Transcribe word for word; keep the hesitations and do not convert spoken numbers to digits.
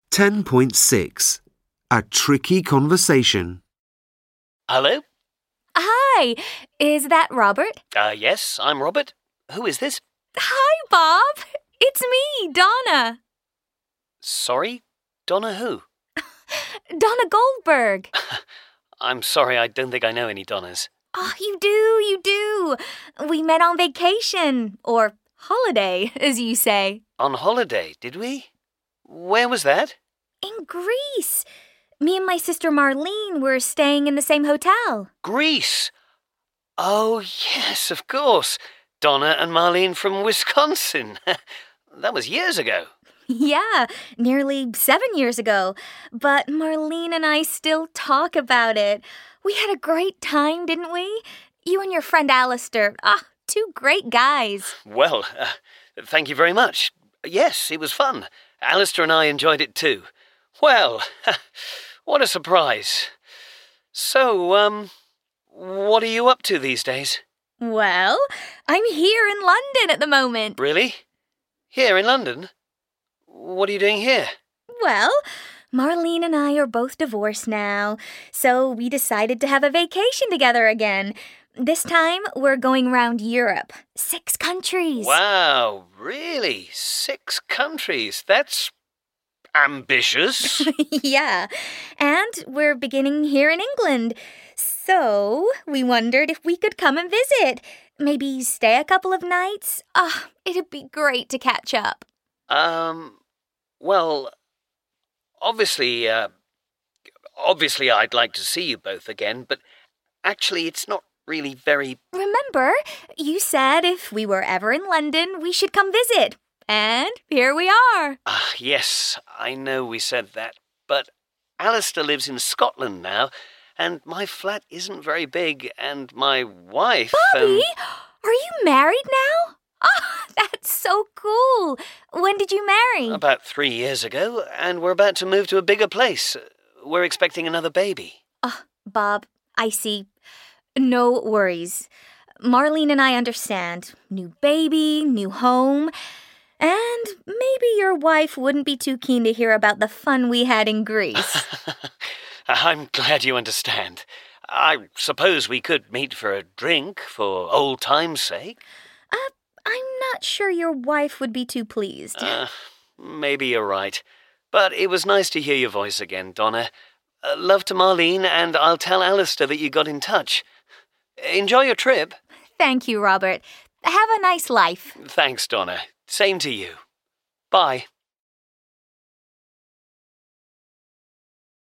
ten point six. A tricky conversation. Hello? Hi, is that Robert? Uh, yes, I'm Robert. Who is this? Hi, Bob. It's me, Donna. Sorry? Donna who? Donna Goldberg. I'm sorry, I don't think I know any Donnas. Oh, you do, you do. We met on vacation, or holiday, as you say. On holiday, did we? Where was that? In Greece. Me and my sister Marlene were staying in the same hotel. Greece! Oh, yes, of course. Donna and Marlene from Wisconsin. That was years ago. Yeah, nearly seven years ago. But Marlene and I still talk about it. We had a great time, didn't we? You and your friend Alistair. Ah, two great guys. Well, uh, thank you very much. Yes, it was fun. Alistair and I enjoyed it too. Well, what a surprise. So, um, what are you up to these days? Well, I'm here in London at the moment. Really? Here in London? What are you doing here? Well, Marlene and I are both divorced now, so we decided to have a vacation together again. This time, we're going round Europe. Six countries. Wow, really? Six countries? That's ambitious. Yeah, and we're beginning here in England. So, we wondered if we could come and visit. Maybe stay a couple of nights. Ah, oh, it'd be great to catch up. Um, well, obviously, uh, obviously I'd like to see you both again, but actually it's not really very... Remember, you said if we were ever in London, we should come visit. And here we are. Ah, yes, I know we said that, but Alistair lives in Scotland now, and my flat isn't very big, and my wife... Bobby, um, are you married now? Oh, that's so cool. When did you marry? About three years ago, and we're about to move to a bigger place. We're expecting another baby. Oh, Bob, I see. No worries. Marlene and I understand. New baby, new home. And maybe your wife wouldn't be too keen to hear about the fun we had in Greece. I'm glad you understand. I suppose we could meet for a drink for old time's sake. Uh, I'm not sure your wife would be too pleased. Uh, maybe you're right. But it was nice to hear your voice again, Donna. Uh, love to Marlene, and I'll tell Alistair that you got in touch. Enjoy your trip. Thank you, Robert. Have a nice life. Thanks, Donna. Same to you. Bye.